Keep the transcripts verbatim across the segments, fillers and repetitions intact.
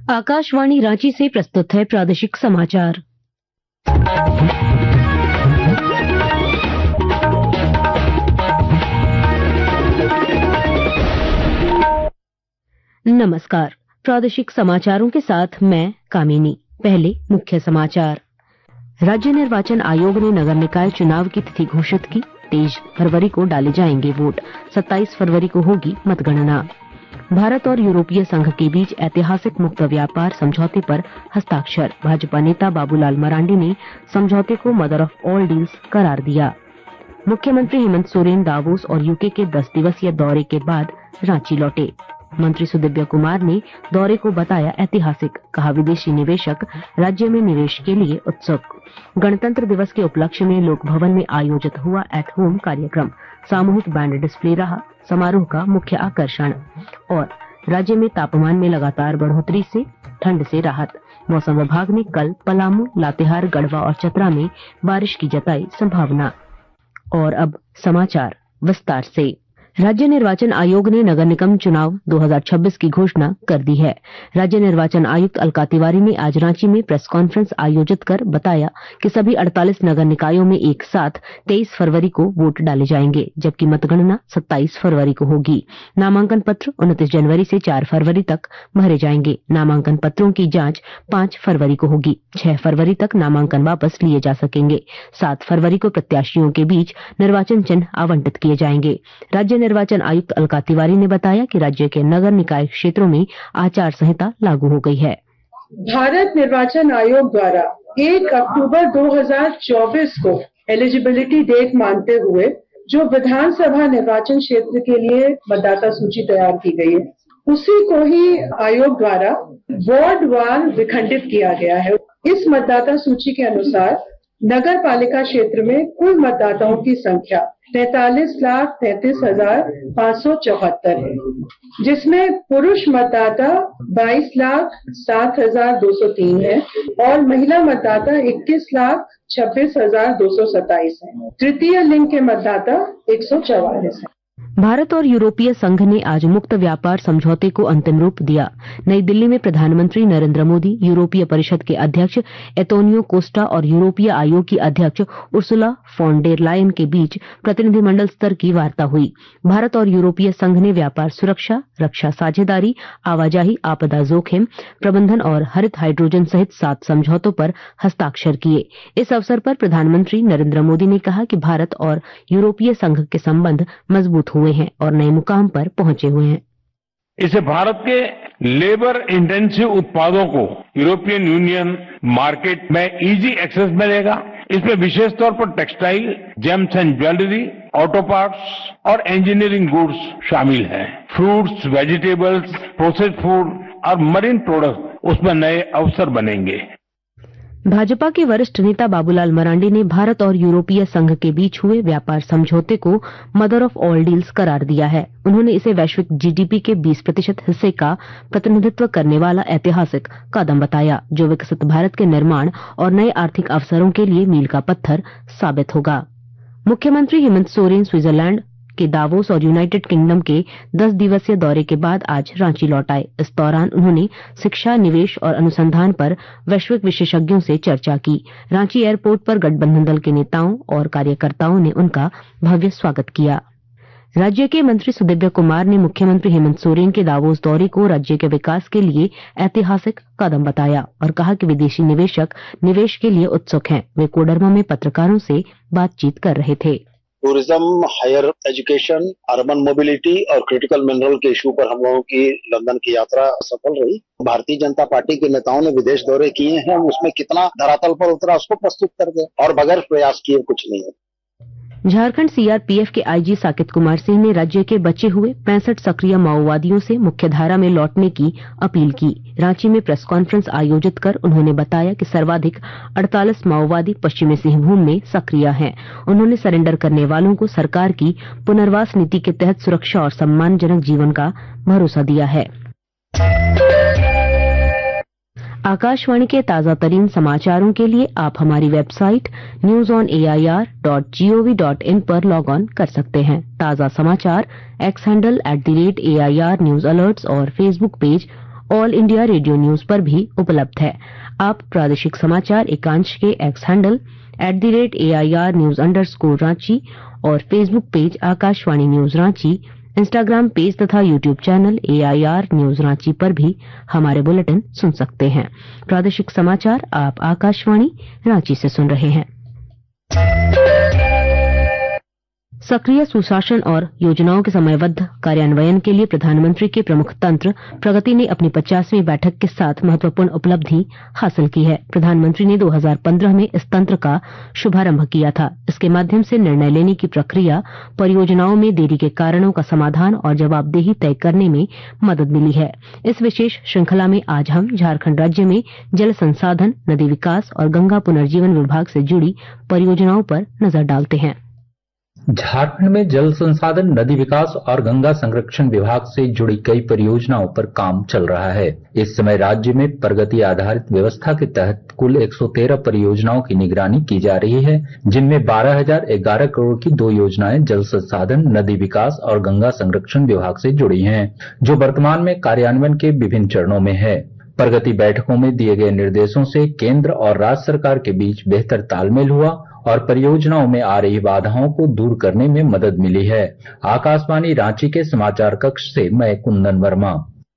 आकाशवाणी रांची से प्रस्तुत है प्रादेशिक समाचार। नमस्कार, प्रादेशिक समाचारों के साथ मैं कामिनी। पहले मुख्य समाचार। राज्य निर्वाचन आयोग ने नगर निकाय चुनाव की तिथि घोषित की। तेईस फरवरी को डाले जाएंगे वोट। सत्ताईस फरवरी को होगी मतगणना। भारत और यूरोपीय संघ के बीच ऐतिहासिक मुक्त व्यापार समझौते पर हस्ताक्षर। भाजपा नेता बाबूलाल मरांडी ने समझौते को मदर ऑफ ऑल डील्स करार दिया। मुख्यमंत्री हेमंत सोरेन दावोस और यूके के दस दिवसीय दौरे के बाद रांची लौटे। मंत्री सुदिव्य कुमार ने दौरे को बताया ऐतिहासिक। कहा, विदेशी निवेशक राज्य में निवेश के लिए उत्सुक। गणतंत्र दिवस के उपलक्ष्य में लोक भवन में आयोजित हुआ एट होम कार्यक्रम। सामूहिक बैंड डिस्प्ले रहा समारोह का मुख्य आकर्षण। और राज्य में तापमान में लगातार बढ़ोतरी से ठंड से राहत। मौसम विभाग ने कल पलामू, लातेहार, गढ़वा और चतरा में बारिश की जताई संभावना। और अब समाचार विस्तार से। राज्य निर्वाचन आयोग ने नगर निगम चुनाव दो हज़ार छब्बीस की घोषणा कर दी है। राज्य निर्वाचन आयुक्त अलका तिवारी ने आज रांची में प्रेस कॉन्फ्रेंस आयोजित कर बताया कि सभी अड़तालीस नगर निकायों में एक साथ तेईस फरवरी को वोट डाले जाएंगे, जबकि मतगणना सत्ताईस फरवरी को होगी। नामांकन पत्र उनतीस जनवरी से चार फरवरी तक भरे जाएंगे। नामांकन पत्रों की जांच पांच फरवरी को होगी। छह फरवरी तक नामांकन वापस लिए जा सकेंगे। सात फरवरी को प्रत्याशियों के बीच निर्वाचन चिन्ह आवंटित किए जाएंगे। राज्य निर्वाचन आयुक्त अलका तिवारी ने बताया कि राज्य के नगर निकाय क्षेत्रों में आचार संहिता लागू हो गई है। भारत निर्वाचन आयोग द्वारा एक अक्टूबर दो हज़ार चौबीस को एलिजिबिलिटी डेट मानते हुए जो विधानसभा निर्वाचन क्षेत्र के लिए मतदाता सूची तैयार की गई है, उसी को ही आयोग द्वारा वार्ड वार विखंडित किया गया है। इस मतदाता सूची के अनुसार नगर पालिका क्षेत्र में कुल मतदाताओं की संख्या तैतालीस लाख तैतीस हजार पाँच सौ चौहत्तर है, जिसमें पुरुष मतदाता बाईस लाख सात हजार दो सौ तीन है और महिला मतदाता इक्कीस लाख छब्बीस हजार दो सौ सत्ताईस है। तृतीय लिंग के मतदाता एक सौ चौवालीस है। भारत और यूरोपीय संघ ने आज मुक्त व्यापार समझौते को अंतिम रूप दिया। नई दिल्ली में प्रधानमंत्री नरेंद्र मोदी, यूरोपीय परिषद के अध्यक्ष एंटोनियो कोस्टा और यूरोपीय आयोग की अध्यक्ष उर्सुला फॉन डेर लायन के बीच प्रतिनिधिमंडल स्तर की वार्ता हुई। भारत और यूरोपीय संघ ने व्यापार सुरक्षा, रक्षा साझेदारी, आवाजाही, आपदा जोखिम प्रबंधन और हरित हाइड्रोजन सहित सात समझौतों पर हस्ताक्षर किए। इस अवसर पर प्रधानमंत्री नरेंद्र मोदी ने कहा कि भारत और यूरोपीय संघ के संबंध मजबूत हुए हैं और नए मुकाम पर पहुंचे हुए हैं। इससे भारत के लेबर इंटेंसिव उत्पादों को यूरोपियन यूनियन मार्केट में इजी एक्सेस मिलेगा। इसमें विशेष तौर पर textile, gems and jewellery, auto parts और इंजीनियरिंग गुड्स शामिल हैं। फ्रूट्स, वेजिटेबल्स, प्रोसेस्ड फूड और मरीन प्रोडक्ट, उसमें नए अवसर बनेंगे। भाजपा के वरिष्ठ नेता बाबूलाल मरांडी ने भारत और यूरोपीय संघ के बीच हुए व्यापार समझौते को मदर ऑफ ऑल डील्स करार दिया है। उन्होंने इसे वैश्विक जीडीपी के बीस प्रतिशत हिस्से का प्रतिनिधित्व करने वाला ऐतिहासिक कदम बताया, जो विकसित भारत के निर्माण और नए आर्थिक अवसरों के लिए मील का पत्थर साबित होगा। मुख्यमंत्री हेमंत सोरेन स्विट्जरलैंड के दावोस और यूनाइटेड किंगडम के दस दिवसीय दौरे के बाद आज रांची लौट आए। इस दौरान उन्होंने शिक्षा, निवेश और अनुसंधान पर वैश्विक विशेषज्ञों से चर्चा की। रांची एयरपोर्ट पर गठबंधन दल के नेताओं और कार्यकर्ताओं ने उनका भव्य स्वागत किया। राज्य के मंत्री सुदिव्य कुमार ने मुख्यमंत्री हेमंत सोरेन के दावोस दौरे को राज्य के विकास के लिए ऐतिहासिक कदम बताया और कहा कि विदेशी निवेशक निवेश के लिए उत्सुक हैं। वे कोडरमा में पत्रकारों से बातचीत कर रहे थे। Tourism, higher education, urban mobility और क्रिटिकल मिनरल के इशू पर हम लोगों की लंदन की यात्रा सफल रही। भारतीय जनता पार्टी के नेताओं ने विदेश दौरे किए हैं, उसमें कितना धरातल पर उतरा उसको प्रस्तुत कर दे और बगैर प्रयास किए कुछ नहीं है। झारखंड सीआरपीएफ के आईजी साकेत कुमार सिंह ने राज्य के बचे हुए पैंसठ सक्रिय माओवादियों से मुख्यधारा में लौटने की अपील की। रांची में प्रेस कॉन्फ्रेंस आयोजित कर उन्होंने बताया कि सर्वाधिक अड़तालीस माओवादी पश्चिमी सिंहभूम में सक्रिय हैं। उन्होंने सरेंडर करने वालों को सरकार की पुनर्वास नीति के तहत सुरक्षा और सम्मानजनक जीवन का भरोसा दिया है। आकाशवाणी के ताजा तरीन समाचारों के लिए आप हमारी website news on A I R dot G O V dot in पर लॉग ऑन कर सकते हैं। ताजा समाचार X handle at the rate A I R news alerts और Facebook page all India radio news पर भी उपलब्ध है। आप प्रादेशिक समाचार एकांश के X handle at the rate A I R news underscore Ranchi और Facebook page Akashvani news Ranchi, Instagram page तथा YouTube channel A I R news Ranchi पर भी हमारे बुलेटिन सुन सकते हैं। प्रादेशिक समाचार आप आकाशवाणी रांची से सुन रहे हैं। सक्रिय सुशासन और योजनाओं के समयबद्ध कार्यान्वयन के लिए प्रधानमंत्री के प्रमुख तंत्र प्रगति ने अपनी पचासवीं बैठक के साथ महत्वपूर्ण उपलब्धि हासिल की है। प्रधानमंत्री ने दो हज़ार पंद्रह में इस तंत्र का शुभारंभ किया था। इसके माध्यम से निर्णय लेने की प्रक्रिया, परियोजनाओं में देरी के कारणों का समाधान और जवाबदेही तय करने में मदद मिली है। इस विशेष श्रृंखला में आज हम झारखंड राज्य में जल संसाधन, नदी विकास और गंगा पुनर्जीवन विभाग से जुड़ी परियोजनाओं पर नजर डालते हैं। झारखंड में जल संसाधन, नदी विकास और गंगा संरक्षण विभाग से जुड़ी कई परियोजनाओं पर काम चल रहा है। इस समय राज्य में प्रगति आधारित व्यवस्था के तहत कुल एक सौ तेरह परियोजनाओं की निगरानी की जा रही है, जिनमें बारह हजार ग्यारह करोड़ की दो योजनाएं जल संसाधन, नदी विकास और गंगा संरक्षण विभाग से जुड़ी हैं, जो वर्तमान में कार्यान्वयन के विभिन्न चरणों में है। प्रगति बैठकों में दिए गए निर्देशों से केंद्र और राज्य सरकार के बीच बेहतर तालमेल हुआ और परियोजनाओं में आ रही बाधाओं को दूर करने में मदद मिली है। आकाशवाणी रांची के समाचार कक्ष से मैं कुंदन वर्मा।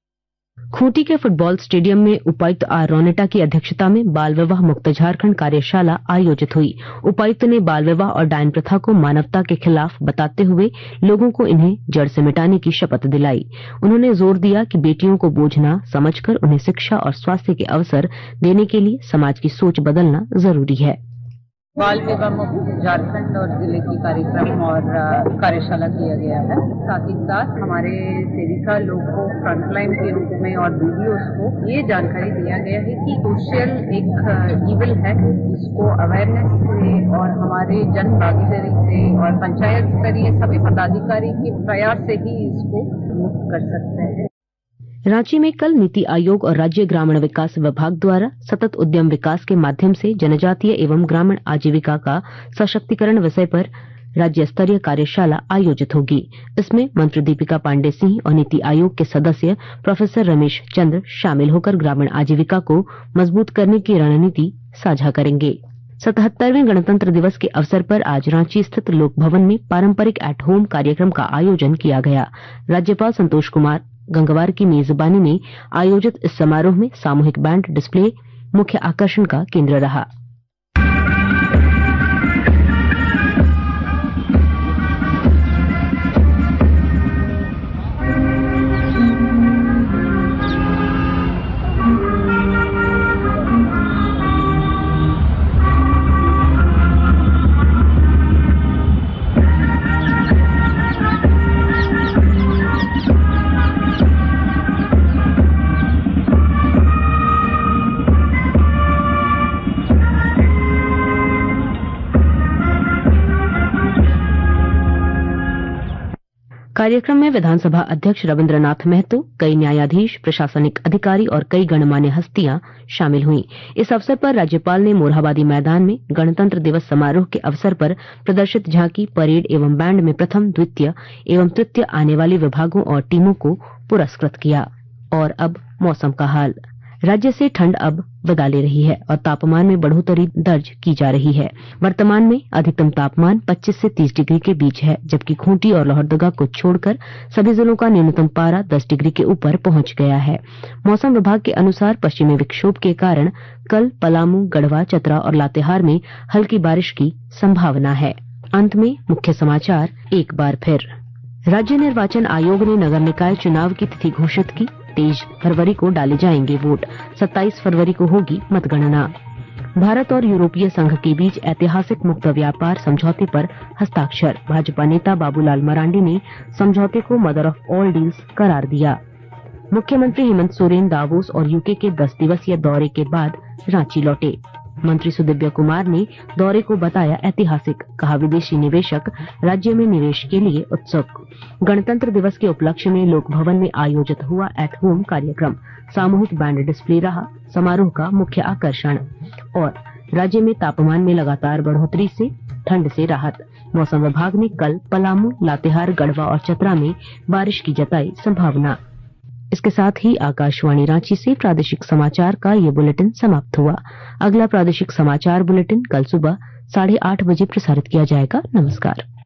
खूंटी के फुटबॉल स्टेडियम में उपायुक्त आर रोनेटा की अध्यक्षता में बाल विवाह मुक्त झारखंड कार्यशाला आयोजित हुई। उपायुक्त ने बाल विवाह और डायन प्रथा को मानवता के खिलाफ बताते हुए लोगों को इन्हें जड़ से मिटाने की शपथ दिलाई। उन्होंने जोर दिया कि बेटियों को बोझ न समझकर उन्हें शिक्षा और स्वास्थ्य के अवसर देने के लिए समाज की सोच बदलना जरूरी है। बाल विवाह मुक्त झारखंड और जिले की कार्यक्रम और कार्यशाला किया गया है। साथ ही साथ हमारे सेविका लोग को फ्रंटलाइन के रूप में और वीडियोस को ये जानकारी दिया गया है कि सोशल एक इविल है, इसको अवेयरनेस से और हमारे जन भागीदारी से और पंचायत स्तरीय सभी पदाधिकारी के प्रयास से ही इसको मुक्त कर सकते हैं। रांची में कल नीति आयोग और राज्य ग्रामीण विकास विभाग द्वारा सतत उद्यम विकास के माध्यम से जनजातीय एवं ग्रामीण आजीविका का सशक्तिकरण विषय पर राज्य स्तरीय कार्यशाला आयोजित होगी। इसमें मंत्री दीपिका पांडे सिंह और नीति आयोग के सदस्य प्रोफेसर रमेश चंद्र शामिल होकर ग्रामीण आजीविका को मजबूत करने की रणनीति साझा करेंगे। सतहत्तरवें गणतंत्र दिवस के अवसर पर आज रांची स्थित लोक भवन में पारंपरिक एट होम कार्यक्रम का आयोजन किया गया। राज्यपाल संतोष कुमार गंगवार की मेजबानी में आयोजित इस समारोह में सामूहिक बैंड डिस्प्ले मुख्य आकर्षण का केंद्र रहा। कार्यक्रम में विधानसभा अध्यक्ष रविन्द्रनाथ महतो, कई न्यायाधीश, प्रशासनिक अधिकारी और कई गणमान्य हस्तियां शामिल हुईं। इस अवसर पर राज्यपाल ने मोरहाबादी मैदान में गणतंत्र दिवस समारोह के अवसर पर प्रदर्शित झांकी, परेड एवं बैंड में प्रथम, द्वितीय एवं तृतीय आने वाले विभागों और टीमों को पुरस्कृत किया। और अब मौसम का हाल। राज्य से ठंड अब विदा ले रही है और तापमान में बढ़ोतरी दर्ज की जा रही है। वर्तमान में अधिकतम तापमान पच्चीस से तीस डिग्री के बीच है, जबकि खूंटी और लोहरदगा को छोड़कर सभी जिलों का न्यूनतम पारा दस डिग्री के ऊपर पहुंच गया है। मौसम विभाग के अनुसार पश्चिमी विक्षोभ के कारण कल पलामू, गढ़वा, चतरा और लातेहार में हल्की बारिश की संभावना है। अंत में मुख्य समाचार एक बार फिर। राज्य निर्वाचन आयोग ने नगर निकाय चुनाव की तिथि घोषित की। तेईस फरवरी को डाले जाएंगे वोट। सत्ताईस फरवरी को होगी मतगणना। भारत और यूरोपीय संघ के बीच ऐतिहासिक मुक्त व्यापार समझौते पर हस्ताक्षर। भाजपा नेता बाबूलाल मरांडी ने समझौते को मदर ऑफ ऑल डील्स करार दिया। मुख्यमंत्री हेमंत सोरेन दावोस और यूके के दस दिवसीय दौरे के बाद रांची लौटे। मंत्री सुदिव्य कुमार ने दौरे को बताया ऐतिहासिक, कहा विदेशी निवेशक राज्य में निवेश के लिए उत्सुक। गणतंत्र दिवस के उपलक्ष्य में लोक भवन में आयोजित हुआ एट होम कार्यक्रम। सामूहिक बैंड डिस्प्ले रहा समारोह का मुख्य आकर्षण। और राज्य में तापमान में लगातार बढ़ोतरी से ठंड से राहत। मौसम विभाग ने कल पलामू, लातेहार, गढ़वा और चतरा में बारिश की जताई संभावना। इसके साथ ही आकाशवाणी रांची से प्रादेशिक समाचार का ये बुलेटिन समाप्त हुआ। अगला प्रादेशिक समाचार बुलेटिन कल सुबह साढ़े आठ बजे प्रसारित किया जाएगा। नमस्कार।